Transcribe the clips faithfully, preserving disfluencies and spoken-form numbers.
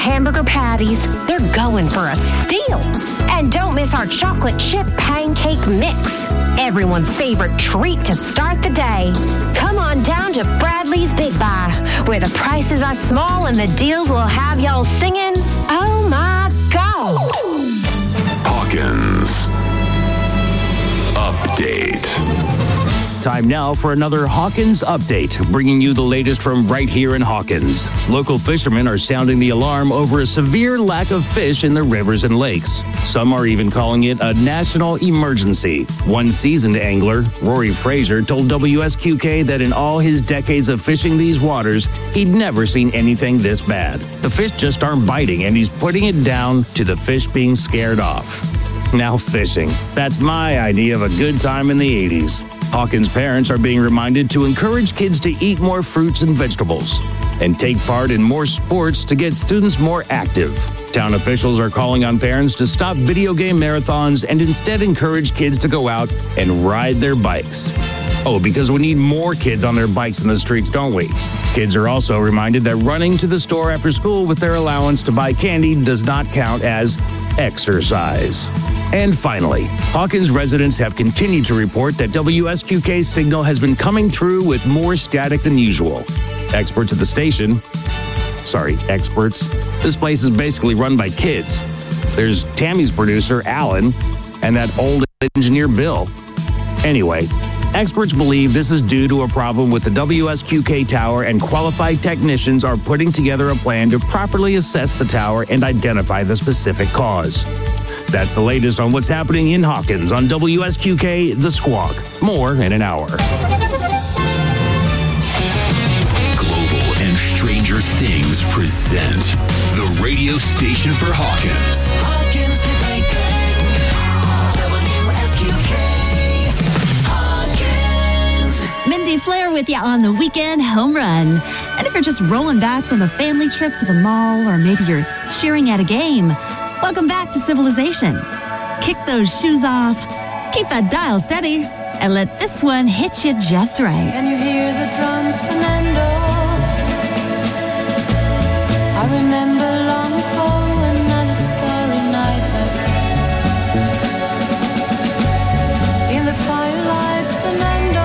hamburger patties. They're going for a steal. And don't miss our chocolate chip pancake mix. Everyone's favorite treat to start the day. Come on down to Bradley's Big Buy, where the prices are small and the deals will have y'all singing, oh my God. Hawkins Update. Time now for another Hawkins Update, bringing you the latest from right here in Hawkins. Local fishermen are sounding the alarm over a severe lack of fish in the rivers and lakes. Some are even calling it a national emergency. One seasoned angler, Rory Fraser, told W S Q K that in all his decades of fishing these waters, he'd never seen anything this bad. The fish just aren't biting, and he's putting it down to the fish being scared off. Now fishing. That's my idea of a good time in the eighties. Hawkins parents are being reminded to encourage kids to eat more fruits and vegetables and take part in more sports to get students more active. Town officials are calling on parents to stop video game marathons and instead encourage kids to go out and ride their bikes. Oh, because we need more kids on their bikes in the streets, don't we? Kids are also reminded that running to the store after school with their allowance to buy candy does not count as exercise. And finally, Hawkins residents have continued to report that W S Q K's signal has been coming through with more static than usual. Experts at the station, sorry, experts, this place is basically run by kids. There's Tammy's producer, Alan, and that old engineer, Bill. Anyway, experts believe this is due to a problem with the W S Q K tower, and qualified technicians are putting together a plan to properly assess the tower and identify the specific cause. That's the latest on what's happening in Hawkins on W S Q K The Squawk. More in an hour. Global and Stranger Things present the radio station for Hawkins. Hawkins W S Q K. Hawkins. Mindy Flair with you on the weekend home run. And if you're just rolling back from a family trip to the mall, or maybe you're cheering at a game, welcome back to Civilization. Kick those shoes off, keep that dial steady, and let this one hit you just right. Can you hear the drums, Fernando? I remember long ago another starry night like this. In the firelight, Fernando,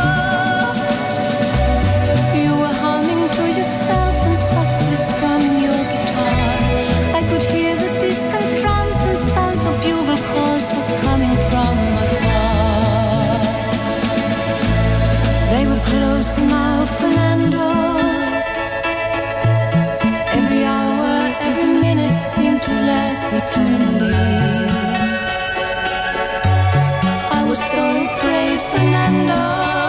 you were humming to yourself and softly strumming your guitar. I could hear the distant drums and sounds of bugle calls were coming from afar. They were close now, Fernando. Every hour, every minute seemed to last eternally. I was so afraid, Fernando.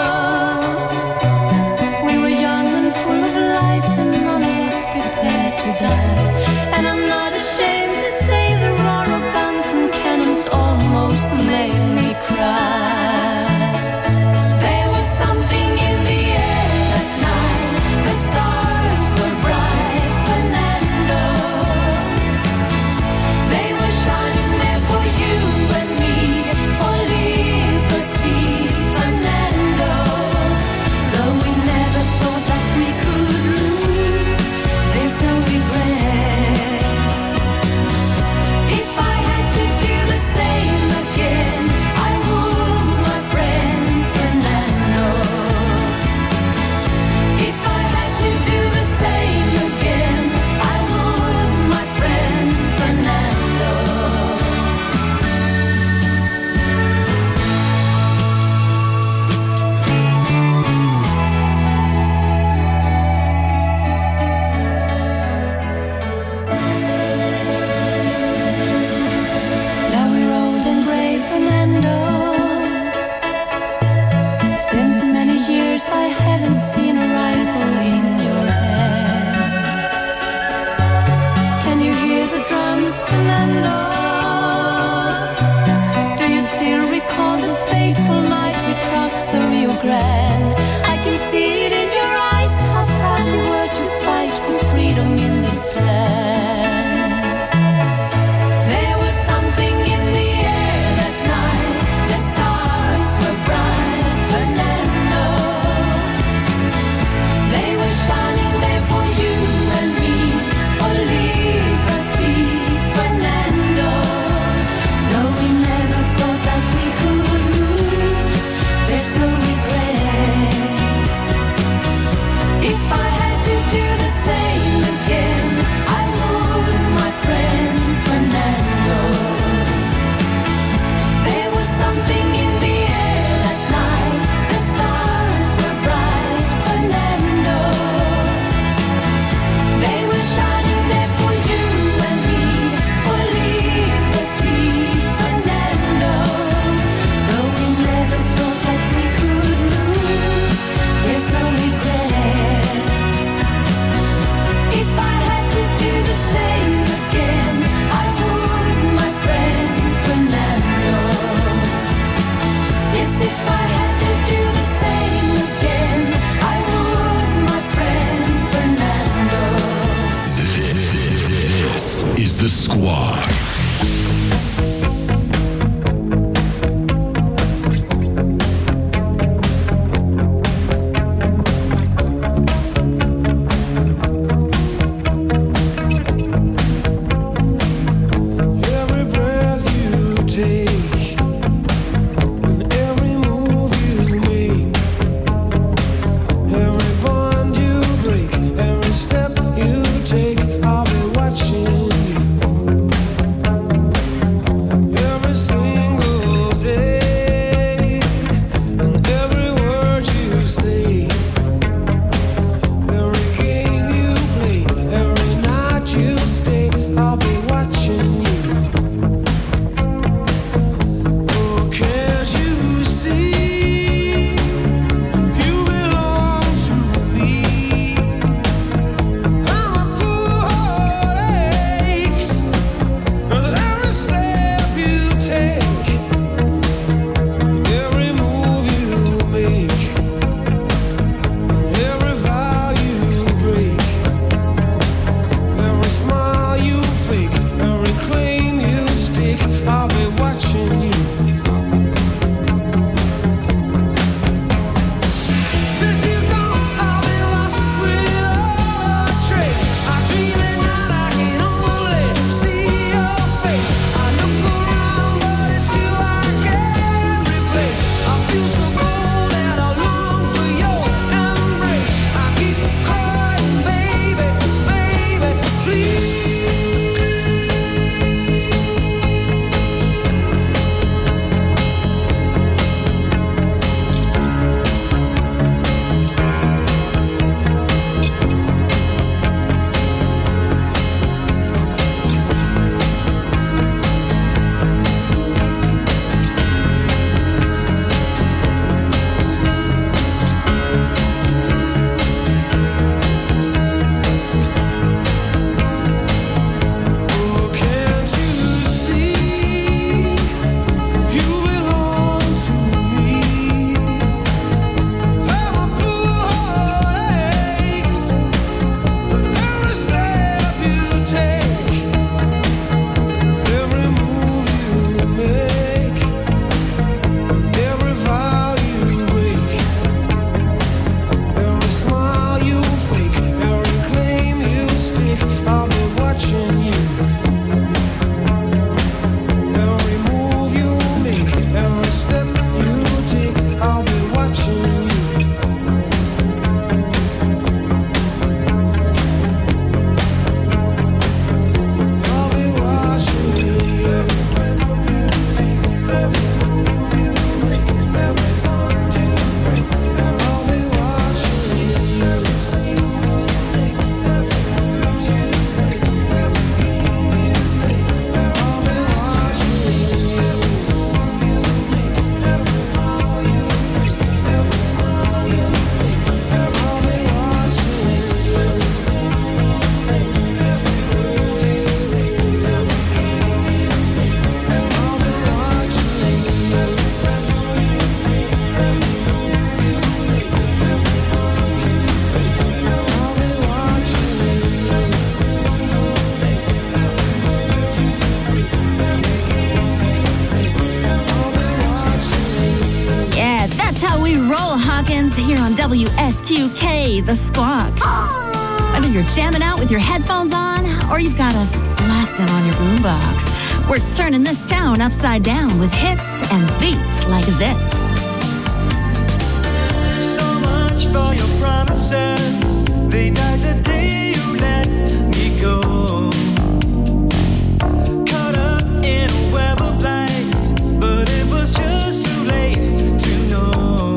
We were young and full of life, and none of us prepared to die. And I'm not ashamed to say the roar of guns and cannons almost made me cry. There was something in the air that night. The stars were bright, Fernando. They were shining there for you and me, for liberty, Fernando. Though we never thought that we could lose, there's no regret. If I had to do the same again, I would, my friend Fernando. If I had to do the same again, I would, my friend Fernando. Now we're old and gray, Fernando. Since many years I haven't seen a rifle in your hand. Can you hear the drums, Fernando? Do you still recall the fateful night we crossed the Rio Grande? I can see it in your eyes, how proud you were to fight for freedom in this land. There was something in the air that night. The stars were bright, Fernando. They were shining there for you and me, for liberty. This is The Squawk. Here on W S Q K, The Squawk. Whether you're jamming out with your headphones on or you've got us blasting on your boombox, we're turning this town upside down with hits and beats like this. So much for your promises. They died the day you let me go. Caught up in a web of lights, but it was just too late to know.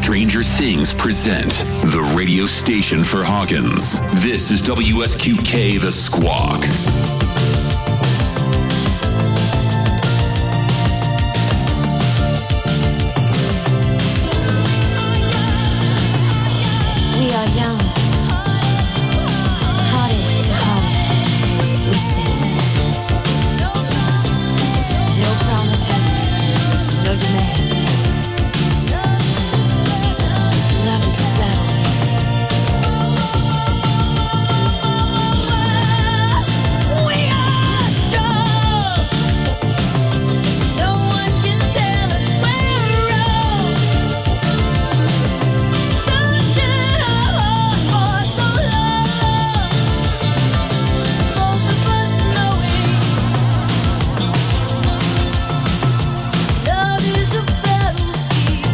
Stranger Things present the radio station for Hawkins. This is W S Q K The Squawk. We are young, heartache to heartache, we stand. No promises, no demands. Love is a battlefield. We are strong. No one can tell us we're wrong. Searching our hearts for so long. Both of us knowing love is a battlefield.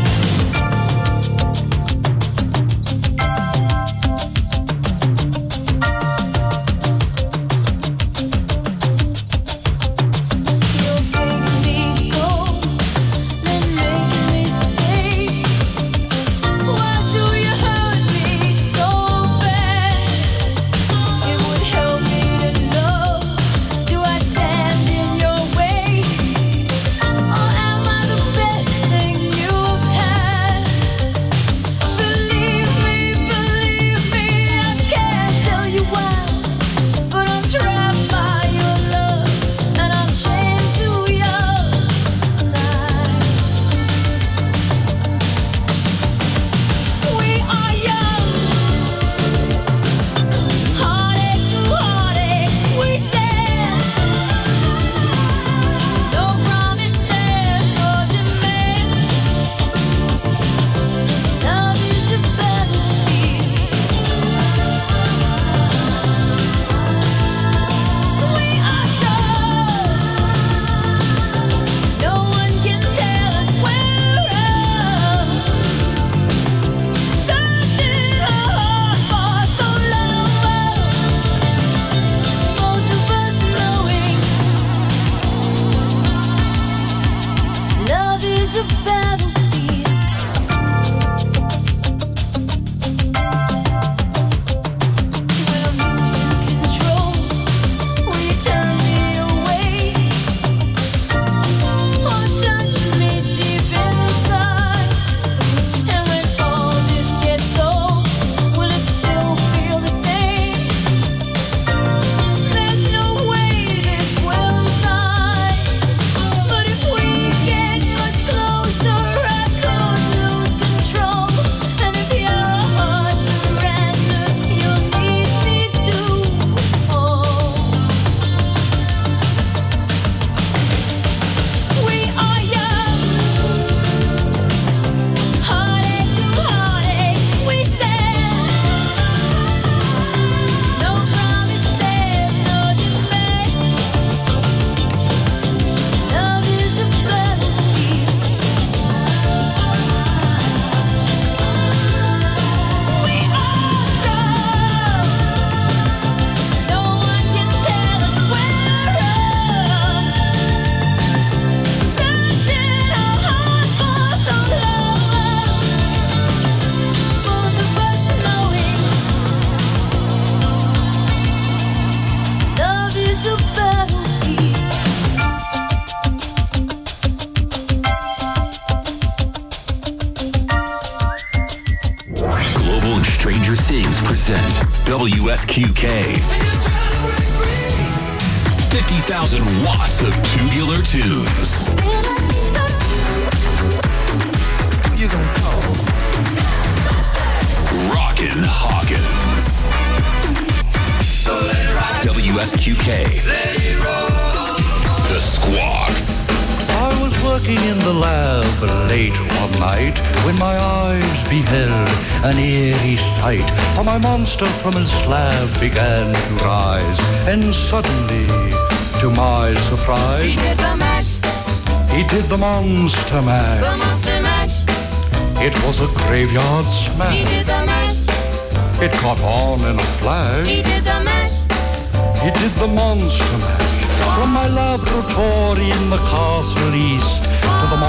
You're breaking me cold, then making me stay. Why do you hurt me so bad? It would help me to know. Do I stand in your way, or am I the best thing you've had? Believe me, believe me, I can't tell you why, but I'm trapped by your love, and I'm chained to your side. We are young, heartache to heartache, we stand. No promises, no demands. Love is a battlefield. We are strong. No one can tell us we're wrong. Searching our hearts for so long. Both of us knowing love is a battlefield. When I'm losing control, will you turn me away, or touch me deep inside? And when all this gets old, will it still feel the same? There's no way this will die, but if we get much closer, I could lose control. And if your heart surrenders, you'll need me to hold. We are young, heartache to heartache, we stand. No promises, no demands. Love is a battlefield. We are strong. No one can tell us we're wrong. Searching our hearts for so long. Both of us knowing love is a battlefield. Global and Stranger Things present W S Q K. fifty thousand watts of tubular tunes. Who you gonna call? Rockin' Hawkins. W S Q K. The Squawk. I was working in the lab late one night when my eyes beheld an eerie sight. For my monster from his slab began to rise, and suddenly, to my surprise, He did the mash, he did the monster mash. the monster mash. It was a graveyard He smash. did the mash, It caught on in a flash. he did the mash. He did the monster mash. From my laboratory in the castle east to the master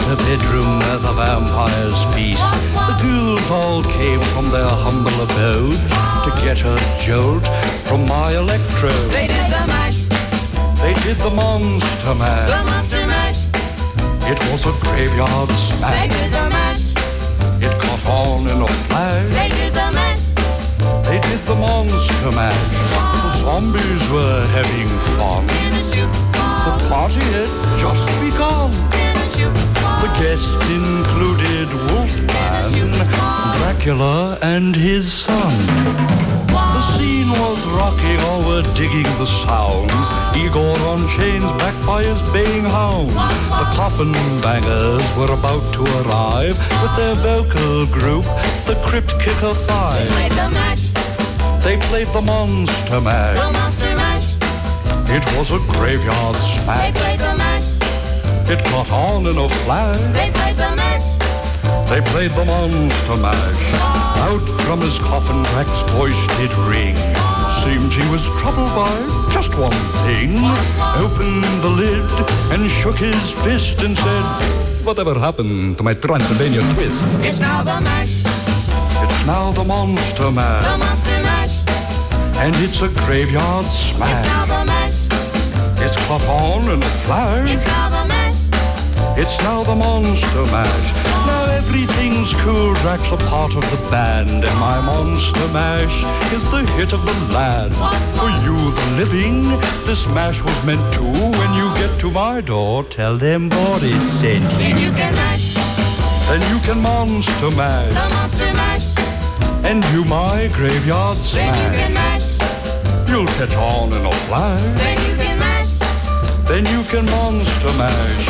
a bedroom where the vampires feast. The ghouls all came from their humble abodes to get a jolt from my electrode. They did the mash. They did the monster mash. The monster mash. It was a graveyard smash. They did the mash. It caught on in a flash. They did the mash. They did the monster mash. The zombies were having fun. In a shoot. The party had just begun. In a shoot. The guests included Wolfman, Dracula, and his son. The scene was rocking, all were digging the sounds. Igor on chains, backed by his baying hounds. The coffin bangers were about to arrive with their vocal group, the Crypt Kicker Five. They played the mash. They played the monster mash. The monster mash. It was a graveyard They smash. played the mash. It caught on in a flash. They played the mash. They played the monster mash. Out from his coffin, Drac's voice did ring. Seemed he was troubled by just one thing. Opened the lid and shook his fist and said, "Whatever happened to my Transylvania twist?" It's now the mash. It's now the monster mash. The monster mash. And it's a graveyard It's now smash. the mash. It's caught on in a flash. It's now the mash. It's now the monster mash. Now everything's cool. Drac's a part of the band, and my monster mash is the hit of the land. For you, the living, this mash was meant to. When you get to my door, tell them Boris sent you. Then you can mash. Then you can monster mash The monster mash. and do my graveyard Then you can smash. mash. You'll catch on in a flash. Then you can mash. Then you can monster mash.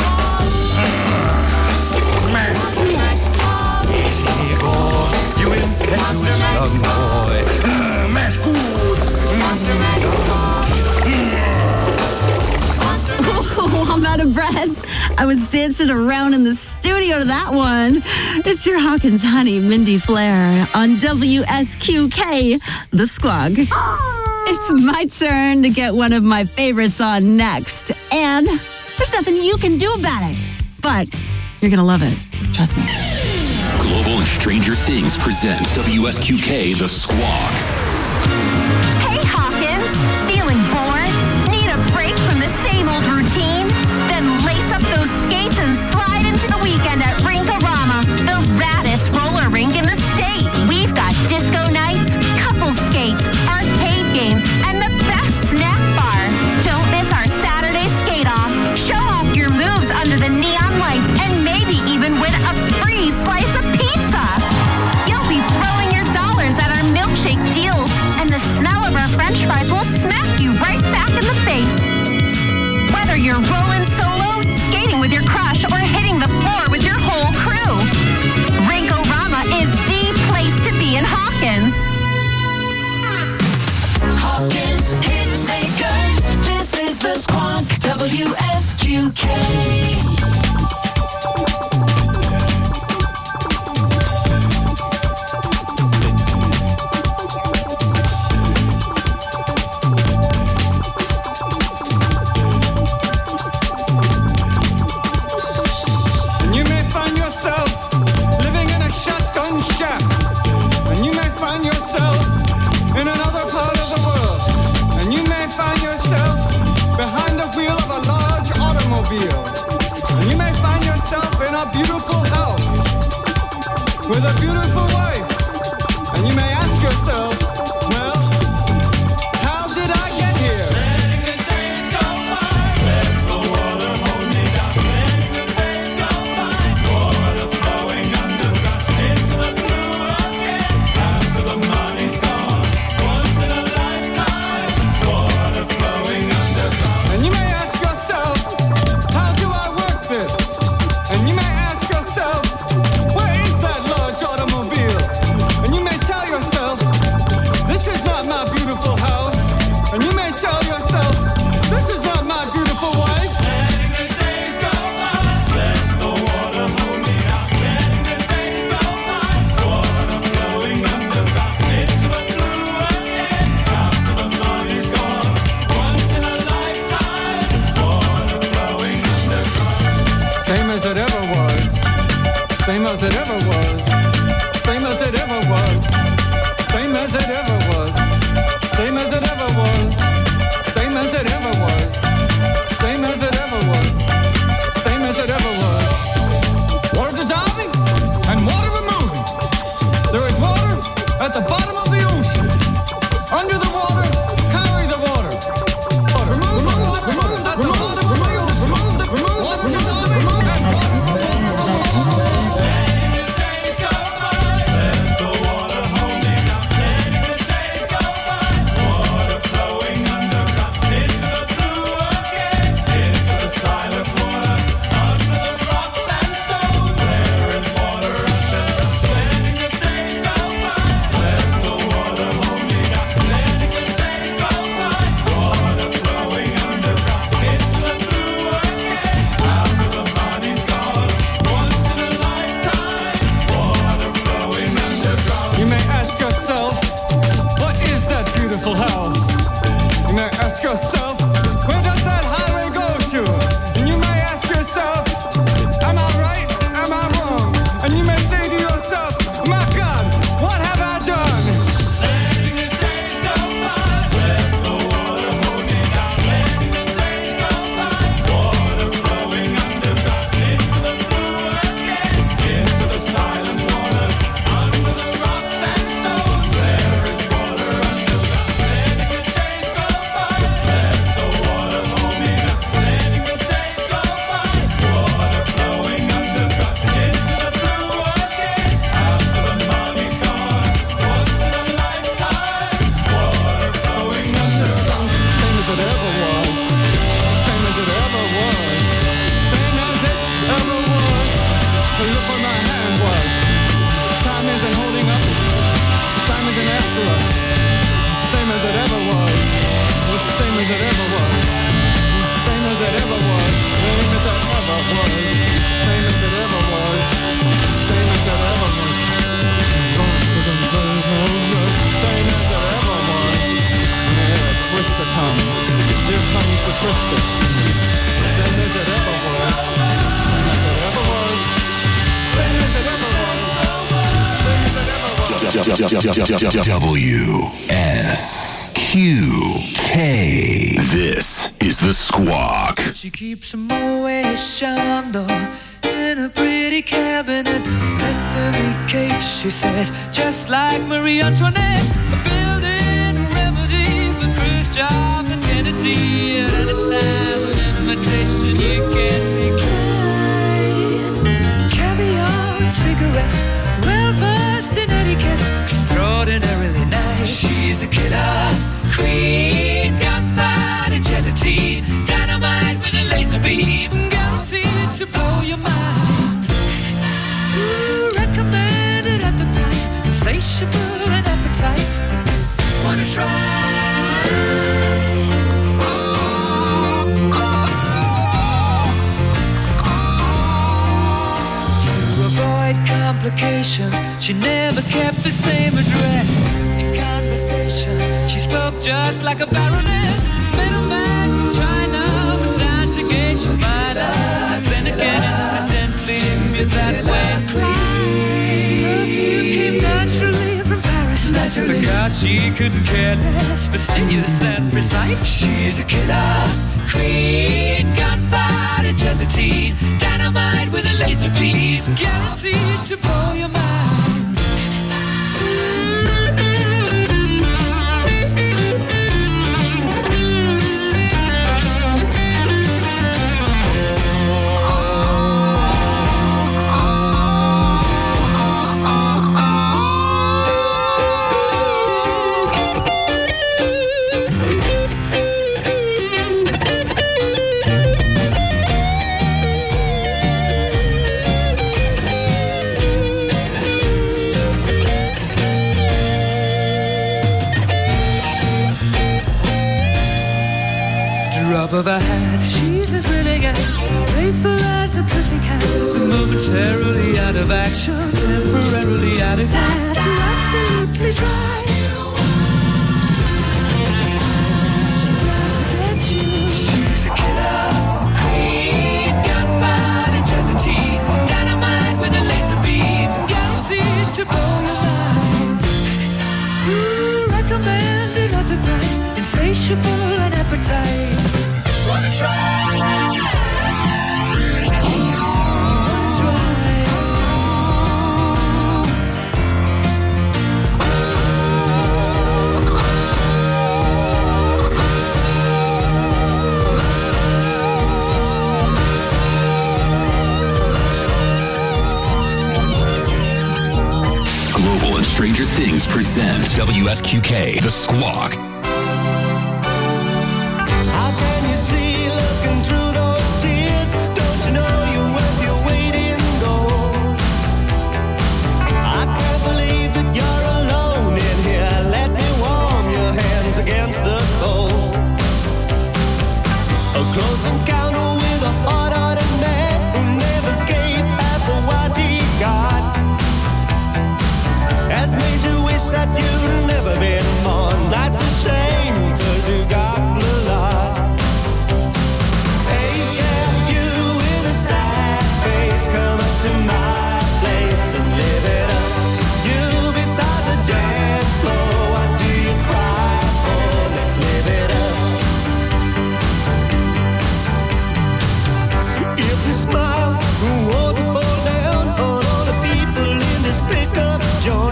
Igor, you impetuous young boy. Mm, mash good. Ooh, I'm out of breath. I was dancing around in the studio to that one. It's your Hawkins Honey, Mindy Flair on W S Q K, The Squawk. It's my turn to get one of my favorites on next. And there's nothing you can do about it. But you're going to love it. Trust me. Global and Stranger Things present W S Q K The Squawk. Hey, Hawkins. Feeling bored? Need a break from the same old routine? Then lace up those skates and slide into the weekend at Rink-A-Rama, the raddest roller rink in the state. We've got disco nights, couple skates, arcade games, and the best snack bar. Don't miss our Saturday skate off. Show off your moves under the neon lights and maybe even win a free slice of pizza. You'll be throwing your dollars at our milkshake deals, and the smell of our french fries will smack you right back in the face. Whether you're rolling solo, skating with your crush, or hitting the floor with your whole crew, Rink-A-Rama is the place to be in Hawkins. Hawkins Hitmaker. This is the Squawk. W S Q K. And you may find yourself living in a shotgun shack. And you may find yourself in another part of the world. And you may find yourself behind the wheel of a large automobile. And you may find yourself in a beautiful house with a beautiful wife. And you may ask yourself, well, how did I get here? Letting the days go by, let the water hold me down. Letting the days go by, water flowing underground into the blue again. After the money's gone, once in a lifetime, water flowing underground. And you may ask yourself, how do I work this? And you may ask yourself, where is that large automobile? And you may tell yourself, as it ever was. Same as it ever was. Same as it ever was. Same as it ever was. Same as it ever was. Same as it ever was. Same as it ever was. Same as it ever was. Water dissolving and water removing. There is water at the bottom of the ocean. Under the water, carry the water. Water. Remove the water. Remove the water. Remove the water. Remove the water dissolving and water removing. House. You may ask yourself, where does that highway go to? And you may ask yourself, am I right? Am I wrong? And you may say to yourself, my God, what have I done? Letting the days go by, let the water hold me down. Letting the days go by, water flowing underground into the blue again, into the silent water, under the rocks and stones. There is water underground. W S Q K. This is the Squawk. She keeps a Moet Chandon in a pretty cabinet. Anthony cake, she says, just like Marie Antoinette. A building remedy for Khrushchev and Kennedy. At any time, an invitation you can't decline. Caviar and cigarettes, well versed in etiquette, extraordinarily nice. She's a killer queen, gunpowder gelatine, dynamite with a laser beam, guaranteed to blow your mind. Ooh, recommended at the price, insatiable and appetite. Wanna try? Complications, she never kept the same address. In conversation, she spoke just like a baroness. Middleman from China went down to gauge your mind. Then again, incidentally, met that way. Perfume came naturally from Paris, naturally, because she couldn't care less, fastidious and precise. She's a killer queen, gunpowder gelatine, dynamite with a laser beam, guaranteed to blow your mind. Of her hat, she's as willing as playful as a pussycat. Momentarily out of action, temporarily out of gas. You're absolutely dry. She's out to get you. She's a killer queen, gunpowder gelatine. insatiable an appetite. Wanna try? Global and Stranger Things present W S Q K, The Squawk. How can you see looking through those tears? Don't you know you're worth your weight in gold? I can't believe that you're alone in here. Let me warm your hands against the cold. A close encounter with a hard-hearted man who never gave half of what he got. Has made you wish that you'd never been born. That's a shame, cause you got the lot. Hey, yeah, you with a sad face, come up to my place and live it up. You beside the dance floor, what do you cry for? Let's live it up. If you smile, the walls will fall down on all the people in this pickup joint.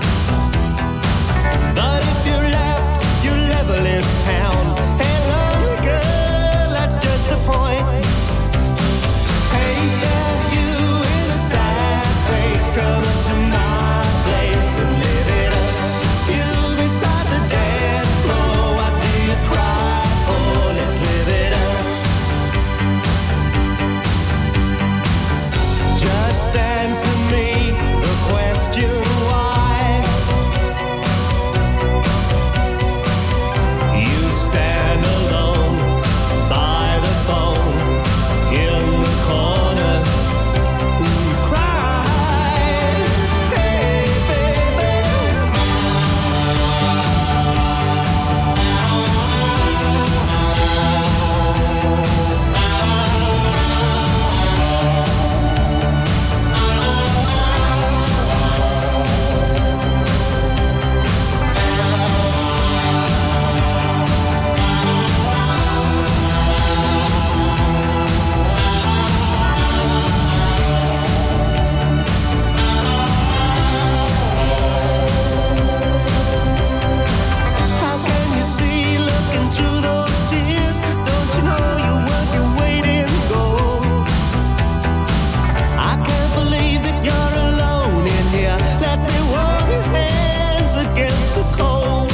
But if you left, you level this town. Hey, lonely girl, that's just the point. Hey, yeah, you with a sad face, come up to my place and live it up. You beside the dance floor, what do you cry for? Let's live it up. Just answer me the question why. You stand alone by the phone in the corner and cry. Hey, baby. How can you see looking through those tears? Don't you know you're worth your weight in gold? I can't believe that you're alone in here. Let me warm your hands against the cold.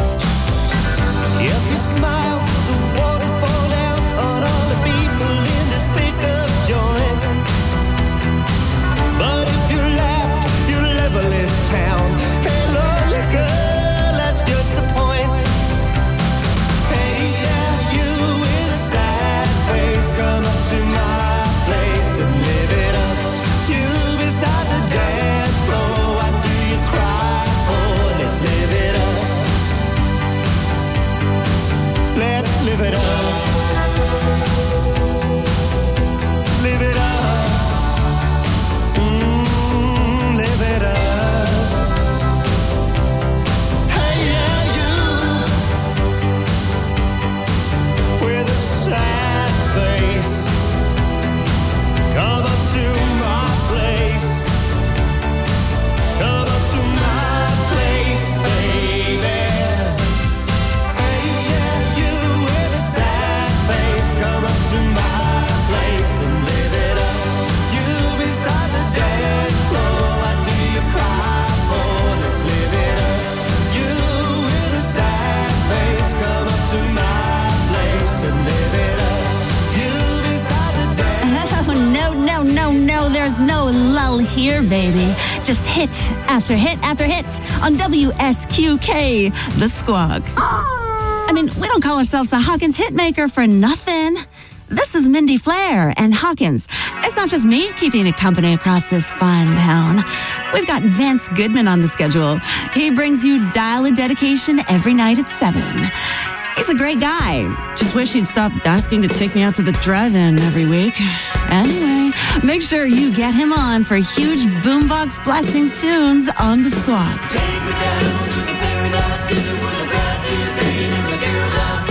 If you smile, the walls fall down on all the people in this pickup joint. But if you left, you level this town. Hey, lonely girl, that's just the point. Hey, yeah, you with a sad face, come up to my place and live it up. You beside the dance floor, what do you cry for? Let's live it up. Let's live it up. Live it up. Mm, live it up. Hey, yeah, you with a sad face, come up to my place. Come up to my place, baby. Hey, yeah, you with a sad face, come up to my place and live it up. You beside the dance floor, what do you cry for? Let's live it up. You with a sad face, come up to my place and live it up. You beside the dance. Oh, no, no, no, no, there's no lull here, baby. Just hit after hit after hit on W S Q K, The Squawk. I mean, we don't call ourselves the Hawkins Hitmaker for nothing. This is Mindy Flair and Hawkins. It's not just me keeping you company across this fine town. We've got Vance Goodman on the schedule. He brings you Dial a Dedication every night at seven. He's a great guy. Just wish he'd stop asking to take me out to the drive-in every week. Anyway, make sure you get him on for huge boombox blasting tunes on The Squawk. Take me down to the paradise city where the bright city and the girls are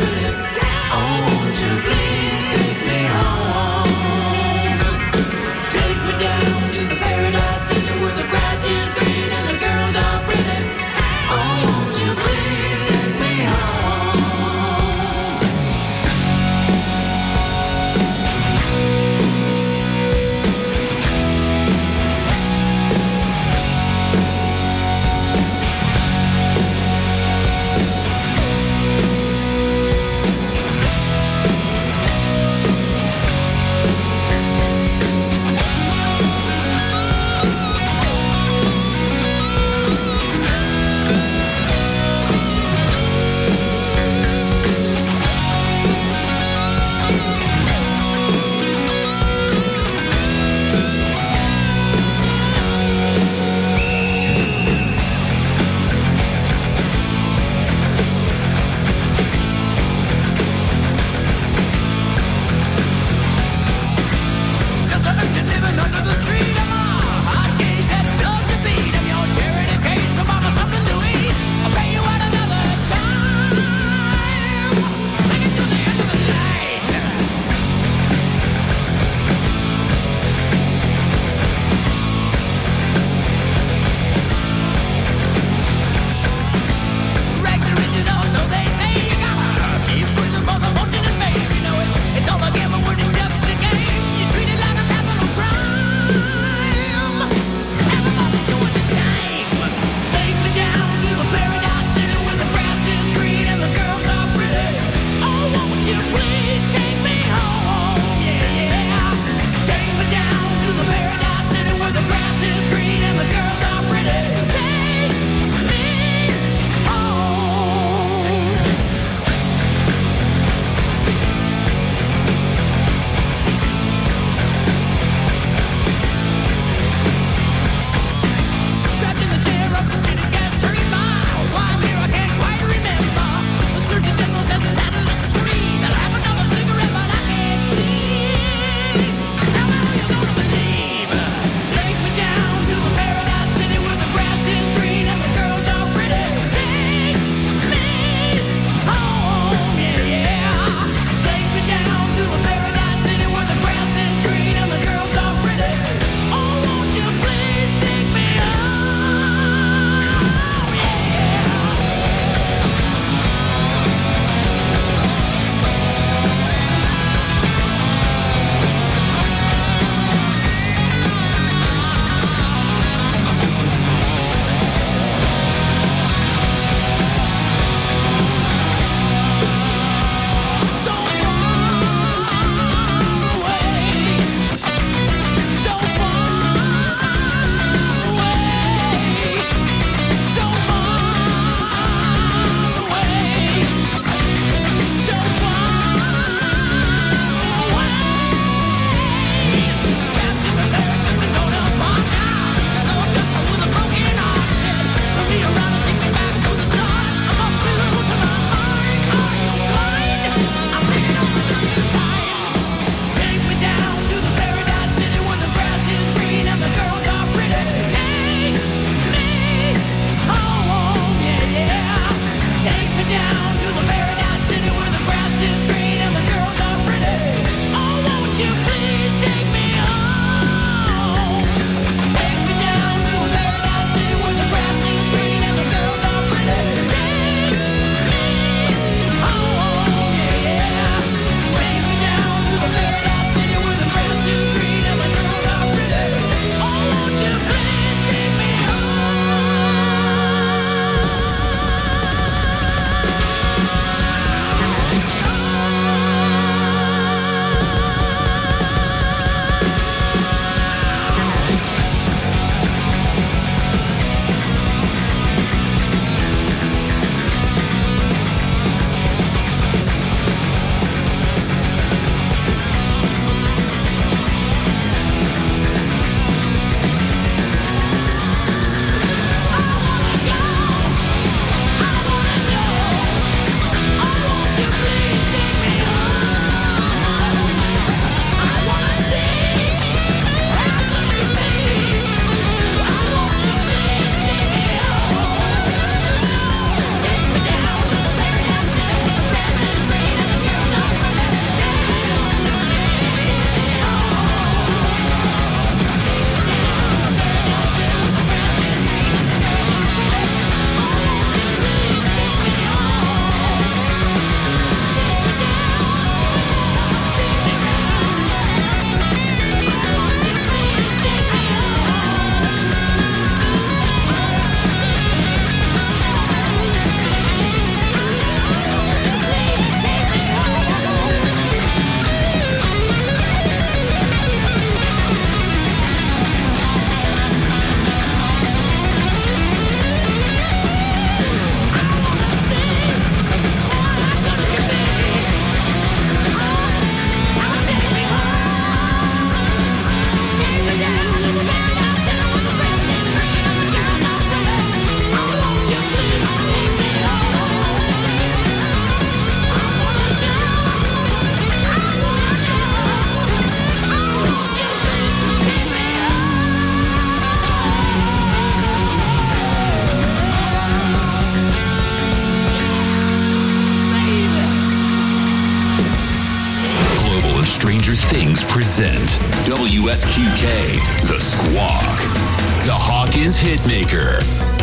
Springs present W S Q K, The Squawk, the Hawkins Hitmaker.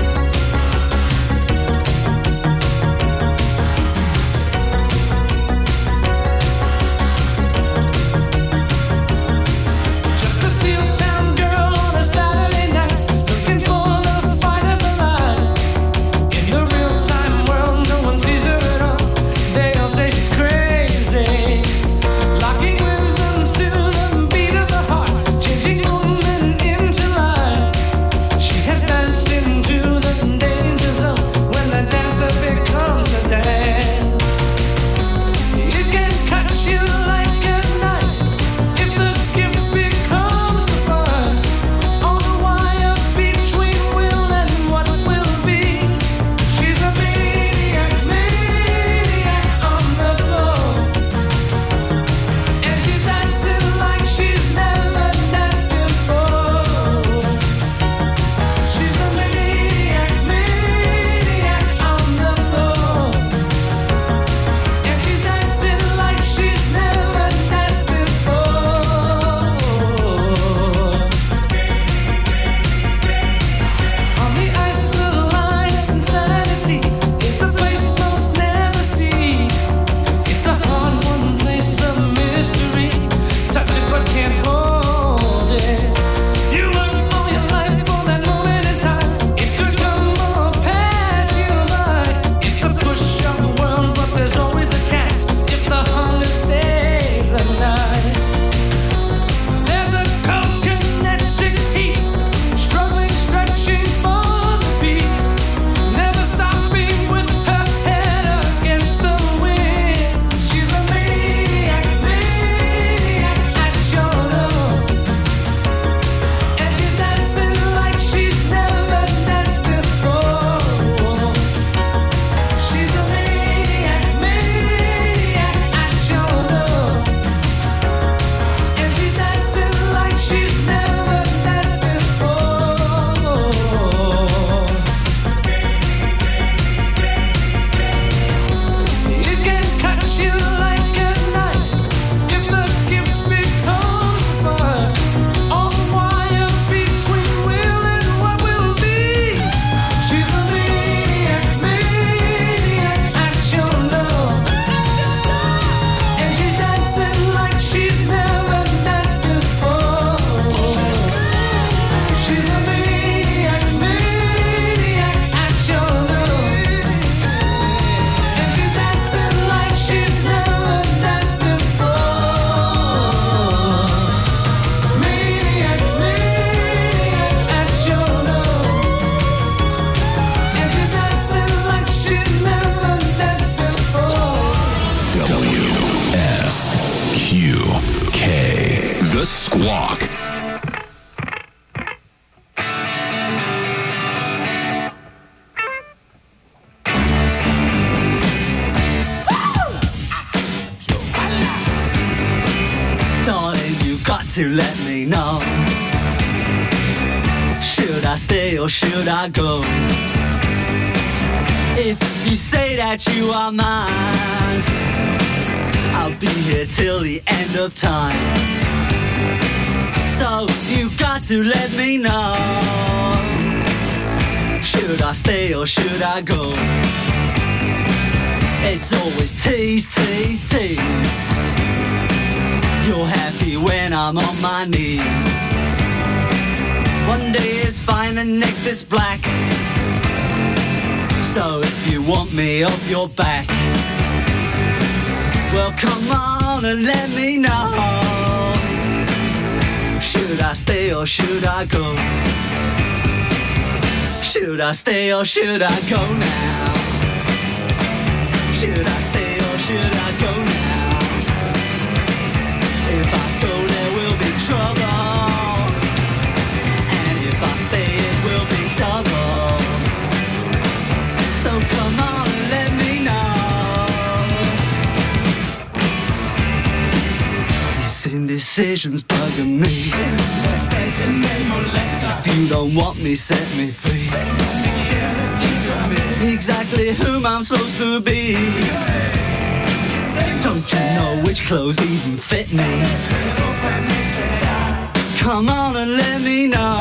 To let me know, should I stay or should I go? If you say that you are mine, I'll be here till the end of time. So you got to let me know, should I stay or should I go? It's always tease, tease, tease. You're happy when I'm on my knees. One day is fine and next is black. So if you want me off your back, well come on and let me know, should I stay or should I go? Should I stay or should I go now? Should I stay or should I go now? If I go, there will be trouble, and if I stay, it will be double. So come on and let me know. This indecision's bugging me. If you don't want me, set me free. Exactly whom I'm supposed to be. Don't you know which clothes even fit me? Come on and let me know.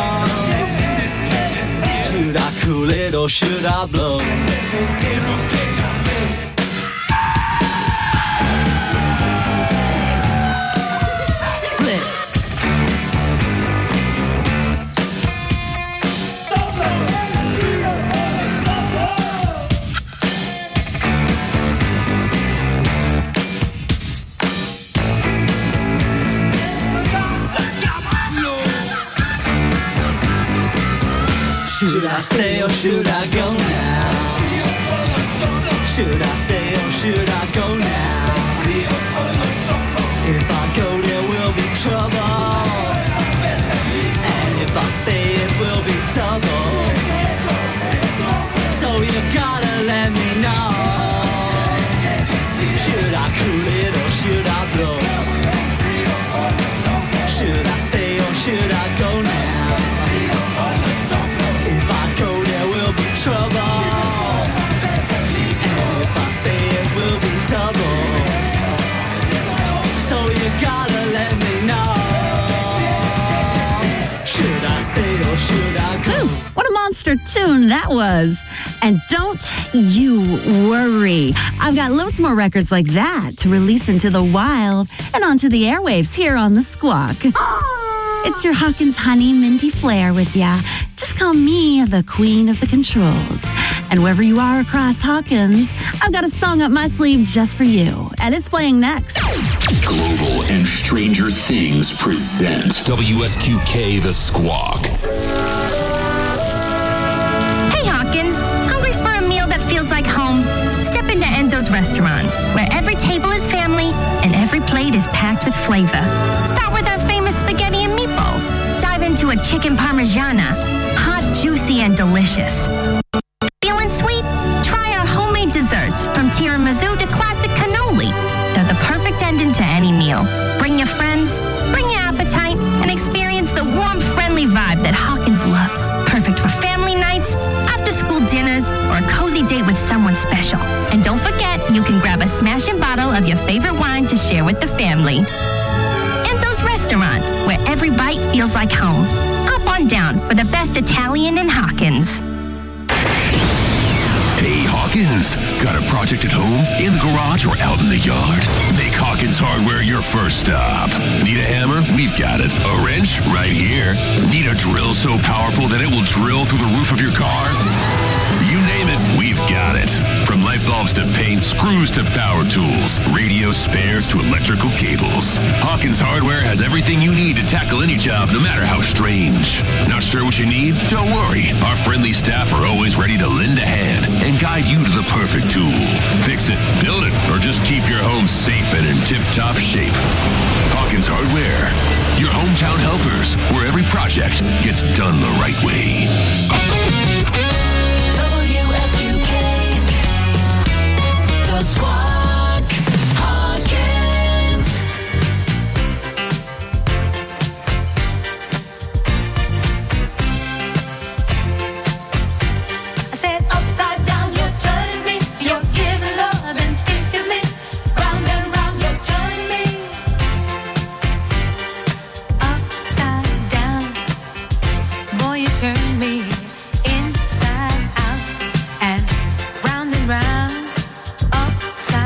Should I cool it or should I blow? Split. Should I stay or should I go now? Should I stay or should I go now? If I go there will be trouble, and if I stay it will be double. So you gotta let me know. Should I cool it or should I blow? Should I stay or should I go now? Trouble, and if I stay it will be double. So you gotta let me know. Should I stay or should I go? Ooh, what a monster tune that was. And don't you worry. I've got loads more records like that to release into the wild and onto the airwaves here on The Squawk. It's your Hawkins honey, Mindy Flair with ya. Just call me the queen of the controls. And wherever you are across Hawkins, I've got a song up my sleeve just for you. And it's playing next. Global and Stranger Things present W S Q K The Squawk. Hey Hawkins, hungry for a meal that feels like home? Step into Enzo's restaurant, where every table is family and every plate is packed with flavor. Start with our famous spaghetti and meatballs. Dive into a chicken parmigiana, hot, juicy, and delicious. Feeling sweet? Try our homemade desserts, from tiramisu to classic cannoli. They're the perfect ending to any meal. Bring your friends, bring your appetite, and experience the warm, friendly vibe that Hawkins loves. Perfect for family nights, after-school dinners, or a cozy date with someone special. And don't forget, you can grab a smashing bottle of your favorite wine to share with the family. Enzo's Restaurant, where every bite feels like home. Hop on down for the best Italian in Hawkins. Hey Hawkins, got a project at home, in the garage, or out in the yard? Make Hawkins Hardware your first stop. Need a hammer? We've got it. A wrench? Right here. Need a drill so powerful that it will drill through the roof of your car? You name it, we've got it. From light bulbs to paint, screws to power tools, radio spares to electrical cables. Hawkins Hardware has everything you need to tackle any job, no matter how strange. Not sure what you need? Don't worry. Our friendly staff are always ready to lend a hand and guide you to the perfect tool. Fix it, build it, or just keep your home safe and in tip-top shape. Hawkins Hardware, your hometown helpers, where every project gets done the right way. The Squawk Hawkins. I said upside down, you're turning me. You're giving love instinctively. Round and round, you're turning me. Upside down, boy, you turn me inside out and round and round. Upside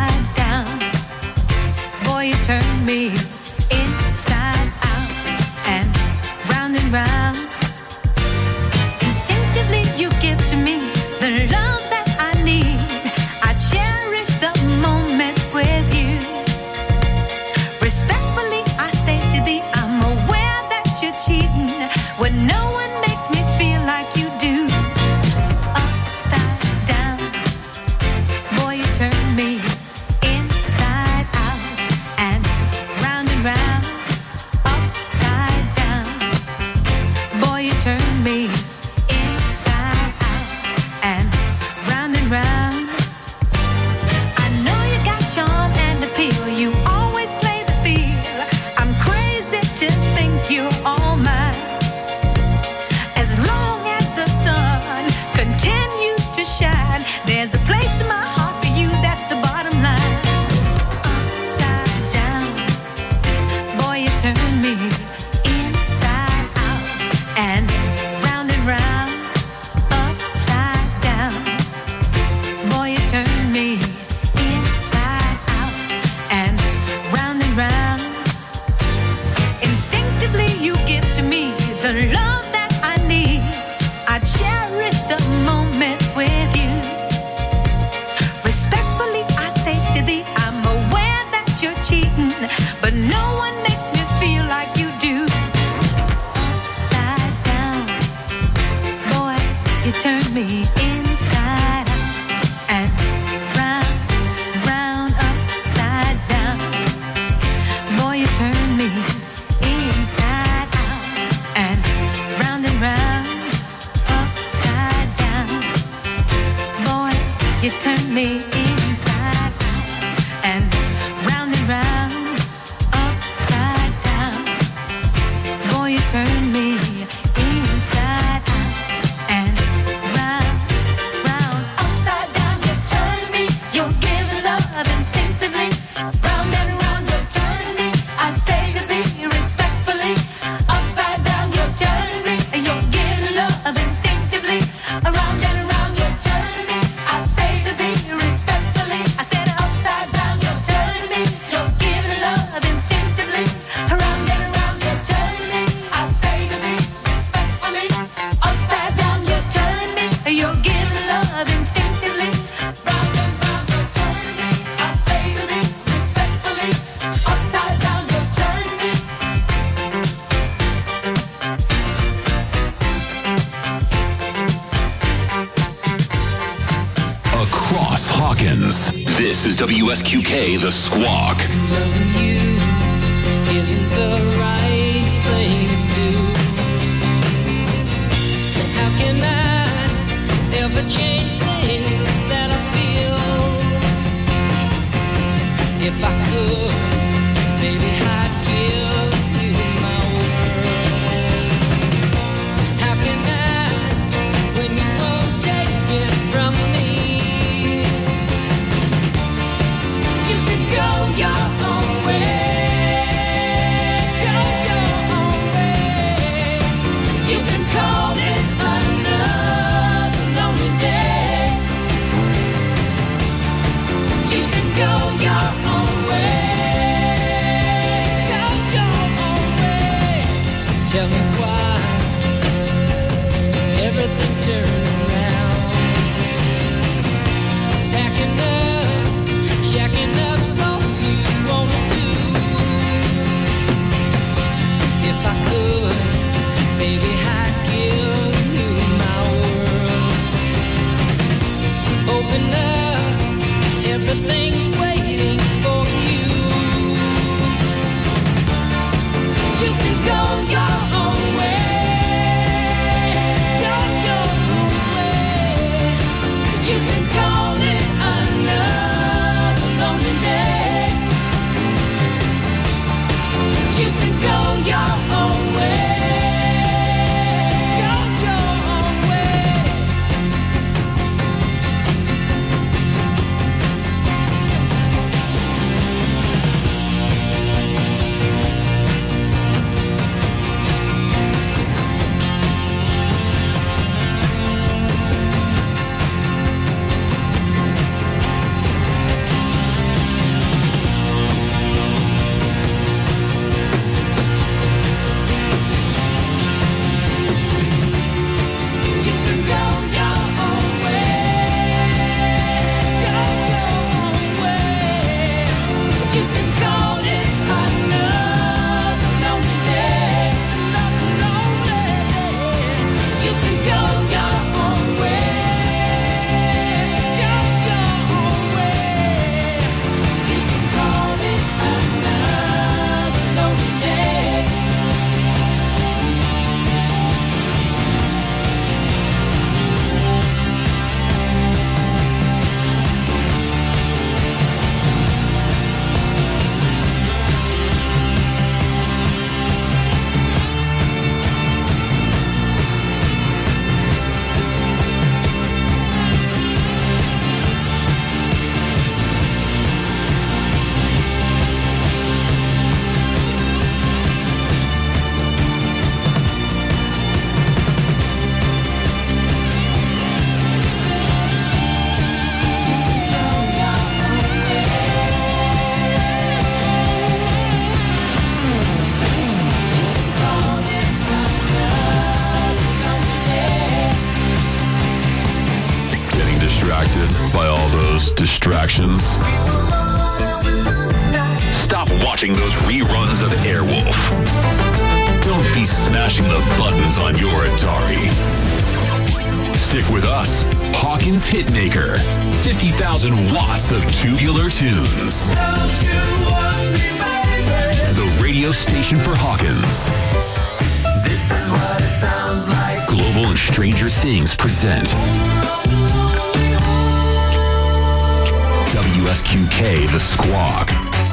me inside out and round, round, upside down. Boy, you turn me inside out and round and round, upside down. Boy, you turn me inside out and round and round, upside down. Boy, you turn me inside out and round, round, upside down. You turn me, you're giving love instinctively. Round and round, you're turning me. I say to thee respectfully, upside down, you're turning me. You're giving love instinctively. Around and around, you're turning me. I say to thee respectfully. I said upside down, you're turning me. You're giving love instinctively. Around and around, you're turning me. I say to thee respectfully. Upside down, you're turning me. You're giving love instinctively. Round and round, you're turning me. I say to thee respectfully. Upside down, you're turning me. Across Hawkins, this is W S Q K The Squawk. Loving you isn't the right thing to do. And how can I ever change things that I feel? If I could, maybe I'd give you my world. How can I, when you won't take it from me? You can go your own way. Go your own way. You can call it another lonely day. You can go your own way. Go your own way. Tell me why everything turned around. Packing up, shacking up, so you wanna do. If I could, baby, I'd give you my world. Open up, everything's waiting for you. You can go your own way. Go your own way. You can call it another lonely day. You can go your own way. Go your own way. You can go your own way. Go your own way. You can call it another lonely day. Another lonely day. You can go your own way. Go your own way. You can call it another lonely day. Getting distracted by all those distractions? Stop watching those reruns of Airwolf. Don't be smashing the buttons on your Atari. Stick with us. Hawkins Hitmaker. fifty thousand watts of tubular tunes. The radio station for Hawkins. This is what it sounds like. Global and Stranger Things present W S Q K The Squawk.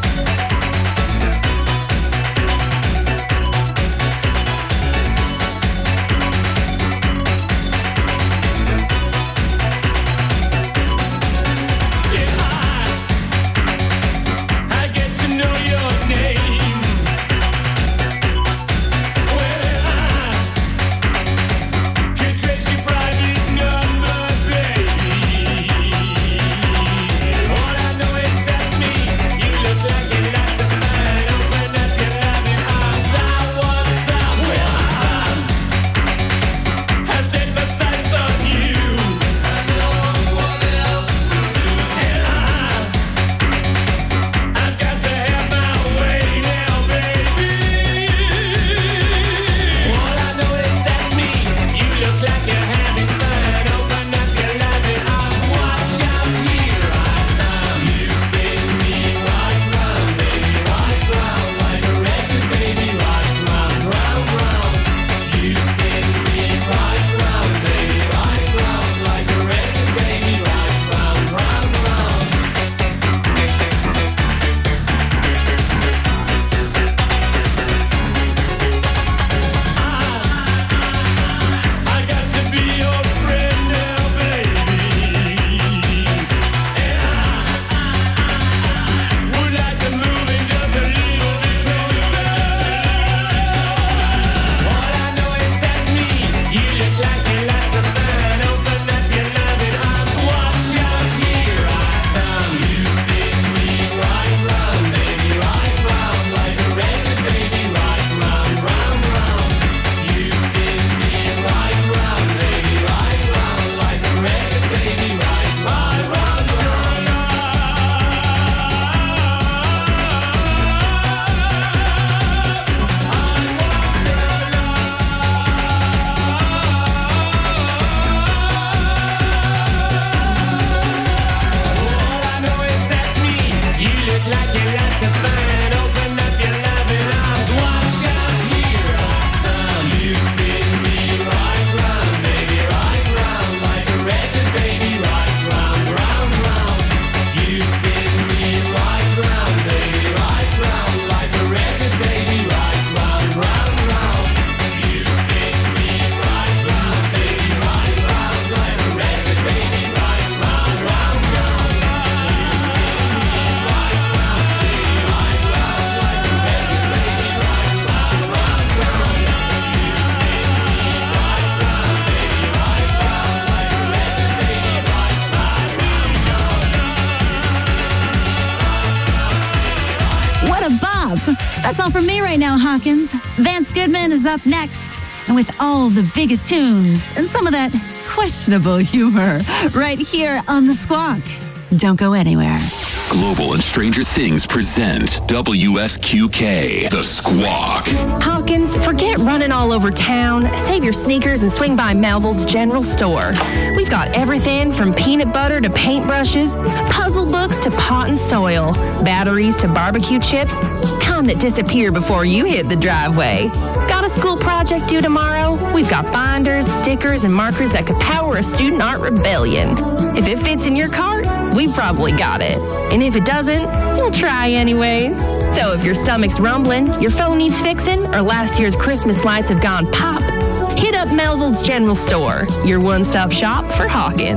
That's all from me right now, Hawkins. Vance Goodman is up next, and with all the biggest tunes and some of that questionable humor right here on The Squawk. Don't go anywhere. Global and Stranger Things present W S Q K, The Squawk. Hawkins, forget running all over town. Save your sneakers and swing by Melville's General Store. We've got everything from peanut butter to paintbrushes, puzzle books to pot and soil, batteries to barbecue chips, kind that disappear before you hit the driveway. Got a school project due tomorrow? We've got binders, stickers, and markers that could power a student art rebellion. If it fits in your cart, we've probably got it. And if it doesn't, we'll try anyway. So if your stomach's rumbling, your phone needs fixing, or last year's Christmas lights have gone pop, hit up Melville's General Store, your one-stop shop for Hawkins.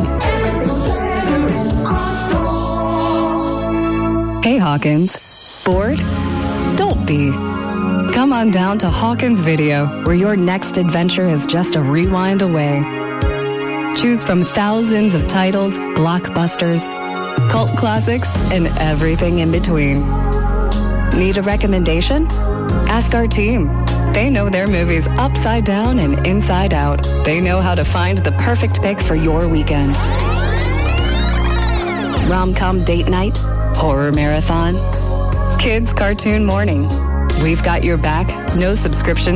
Hey Hawkins, bored? Don't be. Come on down to Hawkins Video, where your next adventure is just a rewind away. Choose from thousands of titles, blockbusters, cult classics, and everything in between. Need a recommendation? Ask our team. They know their movies upside down and inside out. They know how to find the perfect pick for your weekend. Rom-com date night, horror marathon, kids cartoon morning. We've got your back, no subscription